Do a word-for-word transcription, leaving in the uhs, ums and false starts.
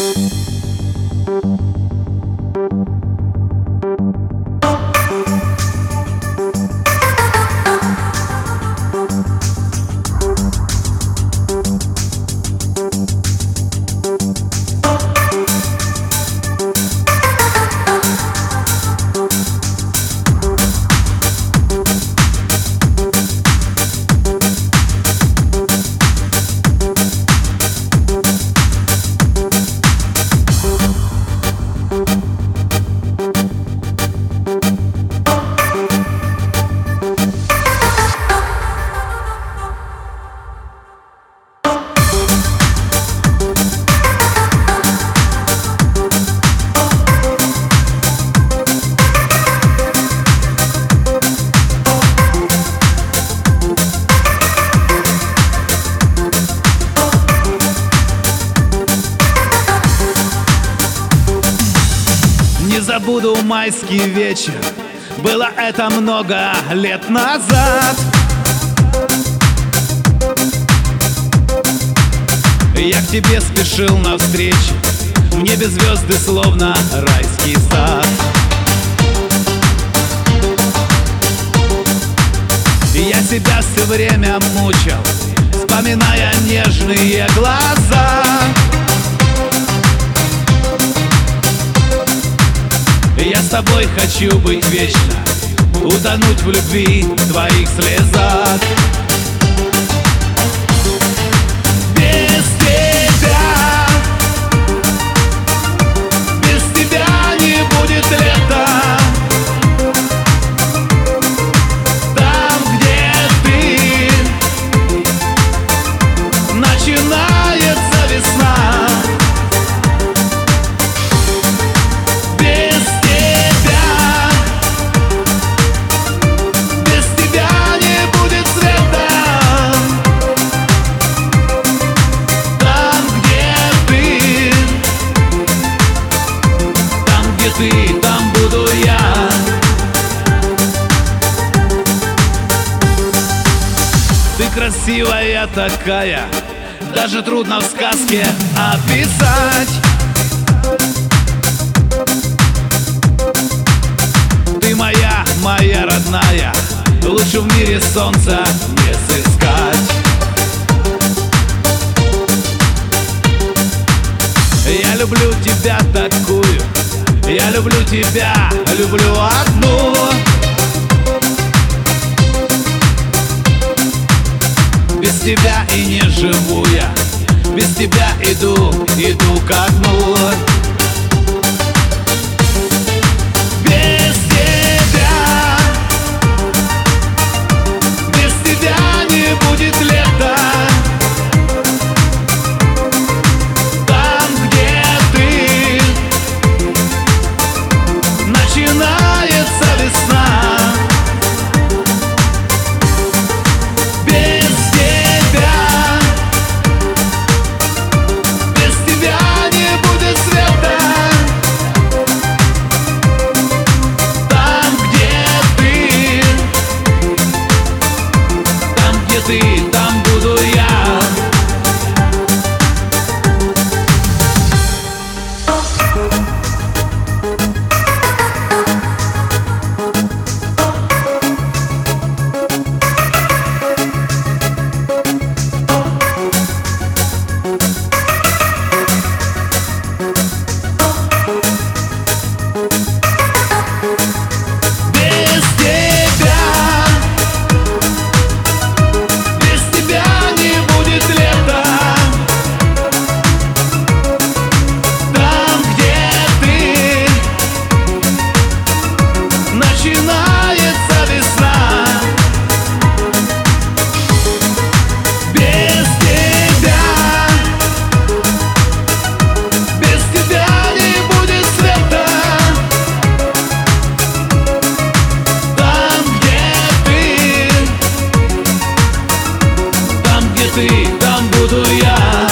Не забуду майский вечер, было это много лет назад. Я к тебе спешил навстречу, в небе звезды словно райский сад. Я себя все время мучил, вспоминая нежные глаза. Я с тобой хочу быть вечно, утонуть в любви, в твоих слезах. Без тебя, без тебя не будет лета. Там, где ты, начинается весна. Ты, там буду я. Ты красивая такая, даже трудно в сказке описать. Ты моя, моя родная, лучше в мире солнца не сыскать. Я люблю тебя такую, я люблю тебя, люблю одну. Без тебя и не живу я, без тебя иду, иду ко дну. Без тебя, без тебя не будет лета. Начинается весна. Без тебя, без тебя не будет света. Там, где ты, там, где ты, там буду я. Начинается весна. Без тебя, без тебя не будет света. Там, где ты, там, где ты, там буду я.